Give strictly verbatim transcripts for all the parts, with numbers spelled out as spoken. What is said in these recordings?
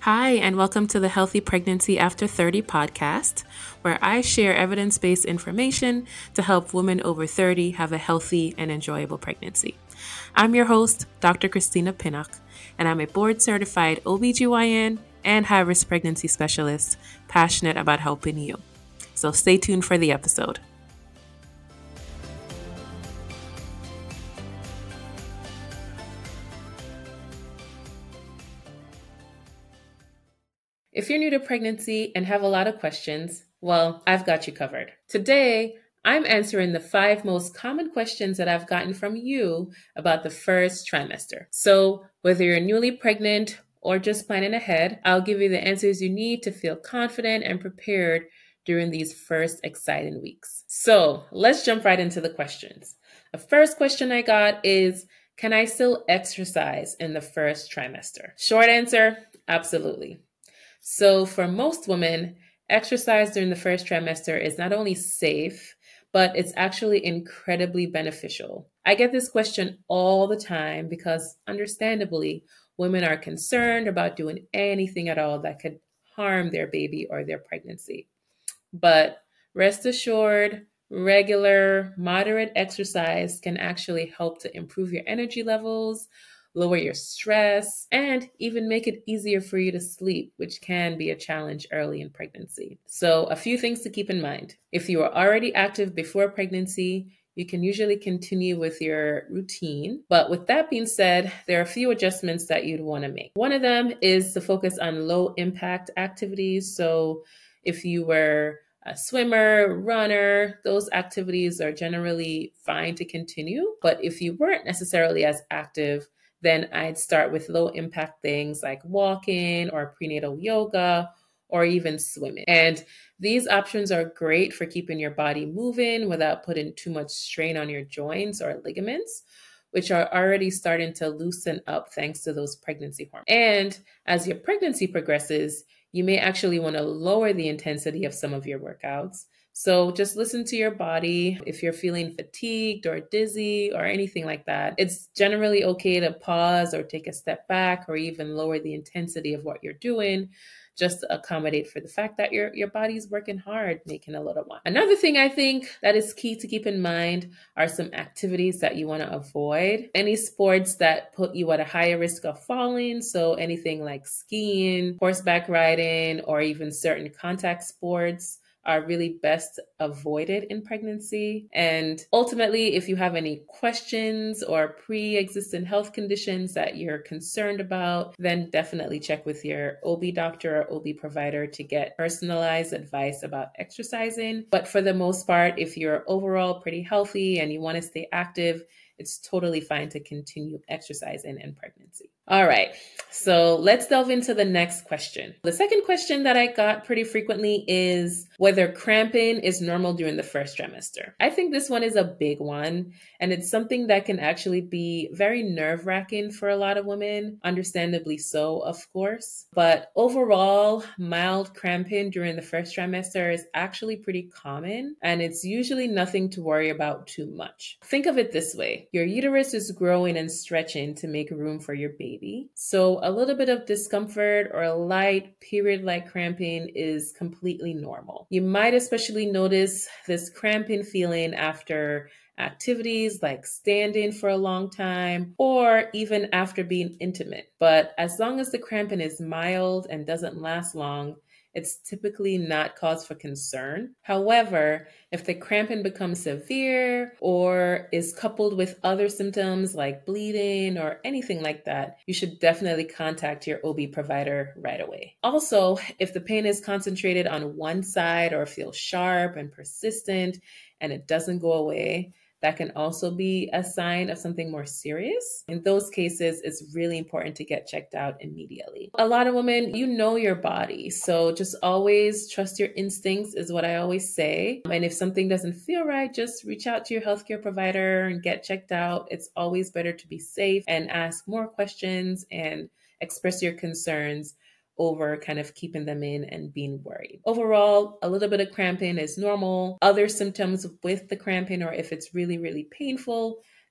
Hi, and welcome to the Healthy Pregnancy After thirty podcast, where I share evidence based information to help women over thirty have a healthy and enjoyable pregnancy. I'm your host, Doctor Christina Pinnock, and I'm a board certified O B G Y N and high risk pregnancy specialist passionate about helping you. So stay tuned for the episode. If you're new to pregnancy and have a lot of questions, well, I've got you covered. Today, I'm answering the five most common questions that I've gotten from you about the first trimester. So whether you're newly pregnant or just planning ahead, I'll give you the answers you need to feel confident and prepared during these first exciting weeks. So let's jump right into the questions. The first question I got is, can I still exercise in the first trimester? Short answer, absolutely. So for most women, exercise during the first trimester is not only safe, but it's actually incredibly beneficial. I get this question all the time because understandably, women are concerned about doing anything at all that could harm their baby or their pregnancy. But rest assured, regular, moderate exercise can actually help to improve your energy levels, lower your stress, and even make it easier for you to sleep, which can be a challenge early in pregnancy. So a few things to keep in mind. If you are already active before pregnancy, you can usually continue with your routine. But with that being said, there are a few adjustments that you'd want to make. One of them is to focus on low impact activities. So if you were a swimmer, runner, those activities are generally fine to continue. But if you weren't necessarily as active, then I'd start with low impact things like walking or prenatal yoga or even swimming. And these options are great for keeping your body moving without putting too much strain on your joints or ligaments, which are already starting to loosen up thanks to those pregnancy hormones. And as your pregnancy progresses, you may actually want to lower the intensity of some of your workouts. So just listen to your body. If you're feeling fatigued or dizzy or anything like that, it's generally okay to pause or take a step back or even lower the intensity of what you're doing, just to accommodate for the fact that your, your body's working hard making a little one. Another thing I think that is key to keep in mind are some activities that you want to avoid. Any sports that put you at a higher risk of falling, so anything like skiing, horseback riding, or even certain contact sports are really best avoided in pregnancy. And ultimately, if you have any questions or pre-existing health conditions that you're concerned about, then definitely check with your O B doctor or O B provider to get personalized advice about exercising. But for the most part, if you're overall pretty healthy and you want to stay active, it's totally fine to continue exercising in pregnancy. All right, so let's delve into the next question. The second question that I got pretty frequently is whether cramping is normal during the first trimester. I think this one is a big one, and it's something that can actually be very nerve-wracking for a lot of women, understandably so, of course. But overall, mild cramping during the first trimester is actually pretty common, and it's usually nothing to worry about too much. Think of it this way. Your uterus is growing and stretching to make room for your baby. So a little bit of discomfort or light period-like cramping is completely normal. You might especially notice this cramping feeling after activities like standing for a long time or even after being intimate. But as long as the cramping is mild and doesn't last long, it's typically not cause for concern. However, if the cramping becomes severe or is coupled with other symptoms like bleeding or anything like that, you should definitely contact your O B provider right away. Also, if the pain is concentrated on one side or feels sharp and persistent and it doesn't go away, that can also be a sign of something more serious. In those cases, it's really important to get checked out immediately. A lot of women, you know your body, so just always trust your instincts is what I always say. And if something doesn't feel right, just reach out to your healthcare provider and get checked out. It's always better to be safe and ask more questions and express your concerns over kind of keeping them in and being worried. Overall, a little bit of cramping is normal. Other symptoms with the cramping, or if it's really, really painful,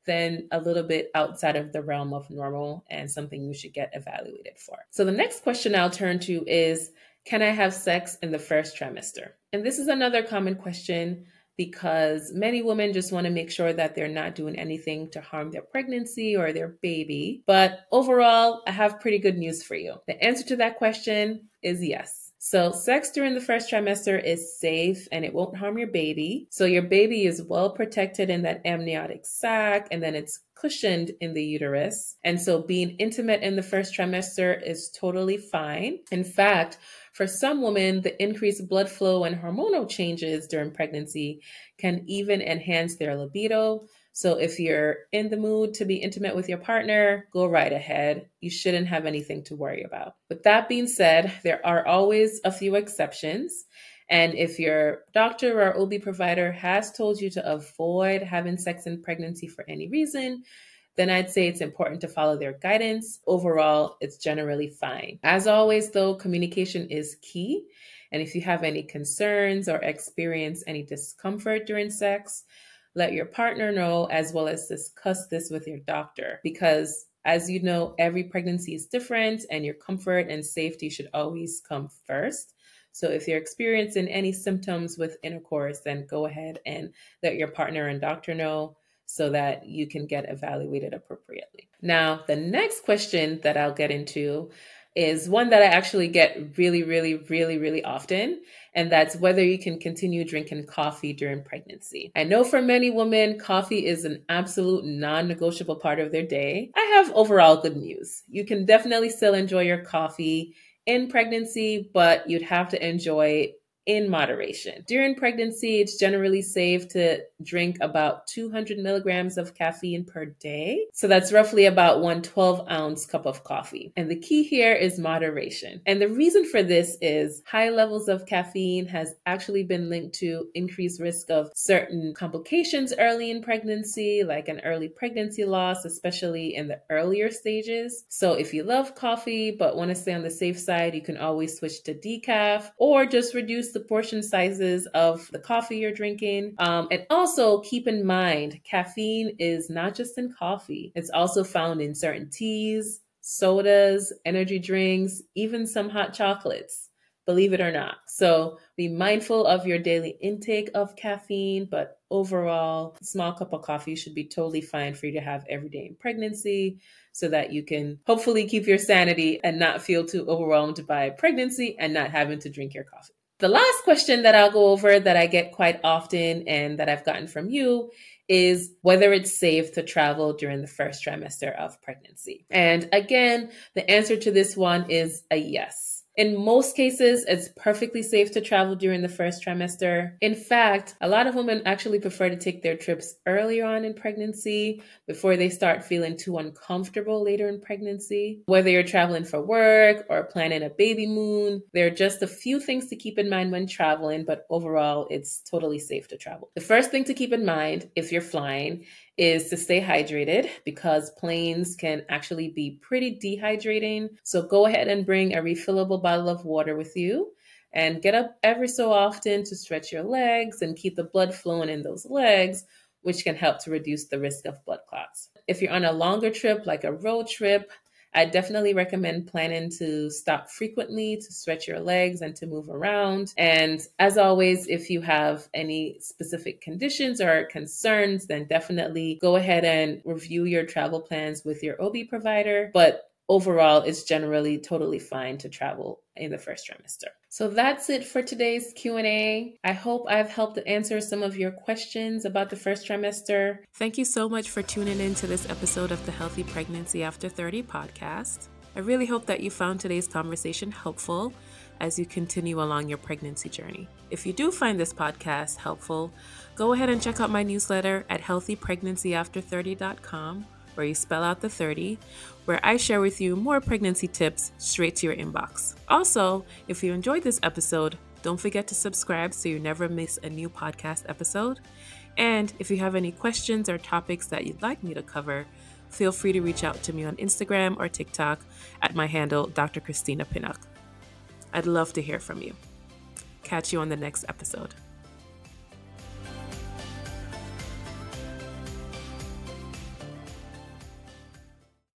then a little bit outside of the realm of normal and something you should get evaluated for. So the next question I'll turn to is, can I have sex in the first trimester? And this is another common question because many women just want to make sure that they're not doing anything to harm their pregnancy or their baby. But overall, I have pretty good news for you. The answer to that question is yes. So sex during the first trimester is safe and it won't harm your baby. So your baby is well protected in that amniotic sac, and then it's cushioned in the uterus. And so being intimate in the first trimester is totally fine. In fact, for some women, the increased blood flow and hormonal changes during pregnancy can even enhance their libido. So if you're in the mood to be intimate with your partner, go right ahead. You shouldn't have anything to worry about. With that being said, there are always a few exceptions. And if your doctor or O B provider has told you to avoid having sex in pregnancy for any reason, then I'd say it's important to follow their guidance. Overall, it's generally fine. As always, though, communication is key. And if you have any concerns or experience any discomfort during sex, let your partner know, as well as discuss this with your doctor. Because as you know, every pregnancy is different and your comfort and safety should always come first. So if you're experiencing any symptoms with intercourse, then go ahead and let your partner and doctor know so that you can get evaluated appropriately. Now, the next question that I'll get into is one that I actually get really, really, really, really often. And that's whether you can continue drinking coffee during pregnancy. I know for many women, coffee is an absolute non-negotiable part of their day. I have overall good news. You can definitely still enjoy your coffee in pregnancy, but you'd have to enjoy it in moderation. During pregnancy, it's generally safe to drink about two hundred milligrams of caffeine per day. So that's roughly about one twelve ounce cup of coffee. And the key here is moderation. And the reason for this is high levels of caffeine has actually been linked to increased risk of certain complications early in pregnancy, like an early pregnancy loss, especially in the earlier stages. So if you love coffee but want to stay on the safe side, you can always switch to decaf or just reduce the portion sizes of the coffee you're drinking. Um, and also keep in mind, caffeine is not just in coffee. It's also found in certain teas, sodas, energy drinks, even some hot chocolates, believe it or not. So be mindful of your daily intake of caffeine, but overall, a small cup of coffee should be totally fine for you to have every day in pregnancy so that you can hopefully keep your sanity and not feel too overwhelmed by pregnancy and not having to drink your coffee. The last question that I'll go over that I get quite often and that I've gotten from you is whether it's safe to travel during the first trimester of pregnancy. And again, the answer to this one is a yes. In most cases, it's perfectly safe to travel during the first trimester. In fact, a lot of women actually prefer to take their trips earlier on in pregnancy before they start feeling too uncomfortable later in pregnancy. Whether you're traveling for work or planning a baby moon, there are just a few things to keep in mind when traveling, but overall, it's totally safe to travel. The first thing to keep in mind if you're flying is to stay hydrated because planes can actually be pretty dehydrating. So go ahead and bring a refillable bottle of water with you and get up every so often to stretch your legs and keep the blood flowing in those legs, which can help to reduce the risk of blood clots. If you're on a longer trip, like a road trip, I definitely recommend planning to stop frequently to stretch your legs and to move around. And as always, if you have any specific conditions or concerns, then definitely go ahead and review your travel plans with your O B provider. But overall, it's generally totally fine to travel in the first trimester. So that's it for today's Q and A. I hope I've helped to answer some of your questions about the first trimester. Thank you so much for tuning in to this episode of the Healthy Pregnancy After thirty podcast. I really hope that you found today's conversation helpful as you continue along your pregnancy journey. If you do find this podcast helpful, go ahead and check out my newsletter at healthy pregnancy after thirty dot com, where you spell out the thirty, where I share with you more pregnancy tips straight to your inbox. Also, if you enjoyed this episode, don't forget to subscribe so you never miss a new podcast episode. And if you have any questions or topics that you'd like me to cover, feel free to reach out to me on Instagram or TikTok at my handle, Doctor Christina Pinnock. I'd love to hear from you. Catch you on the next episode.